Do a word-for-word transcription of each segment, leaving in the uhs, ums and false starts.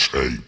tape.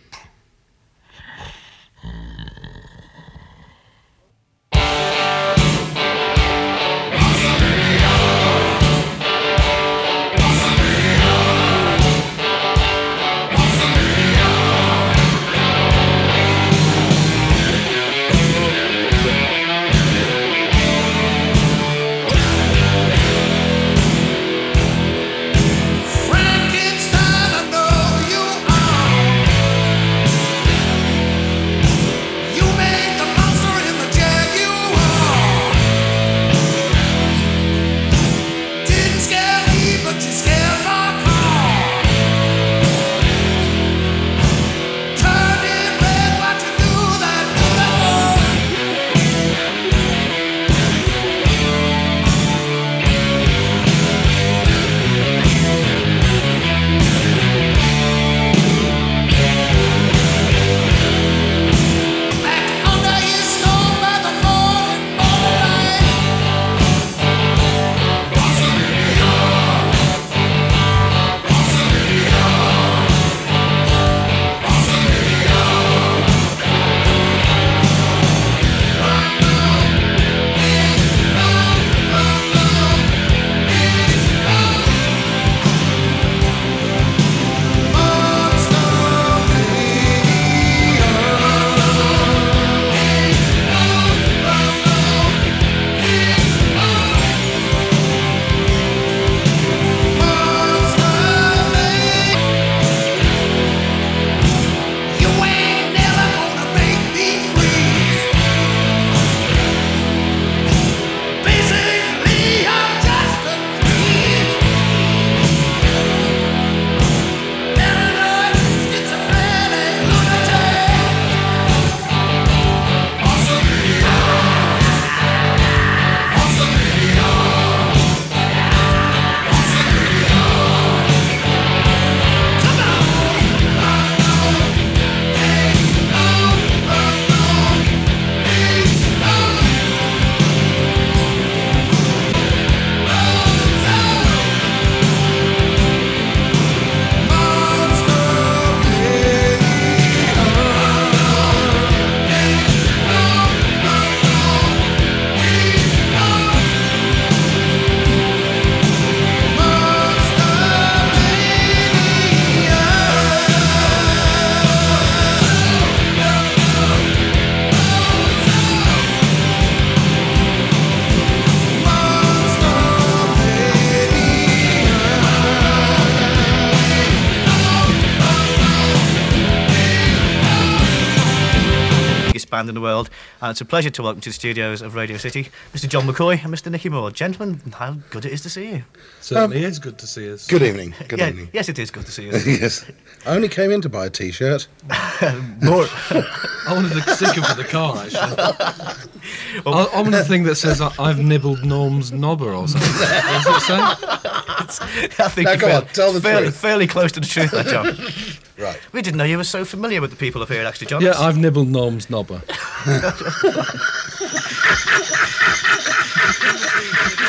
Band in the world, and it's a pleasure to welcome to the studios of Radio City Mister John McCoy and Mister Nicky Moore. Gentlemen, how good it is to see you. Certainly um, is good to see us. Good evening. Good yeah, evening. Yes, it is good to see you. Yes. I only came in to buy a T-shirt. More. I wanted a sticker for the car, actually. well, I, I want a thing that says I've nibbled Norm's knobber or something. What does it say? I think now, you're go fairly, on, tell the fairly, truth. fairly close to the truth there, John. Right. We didn't know you were so familiar with the people up here, actually, John. Yeah, I've nibbled Norm's knobber.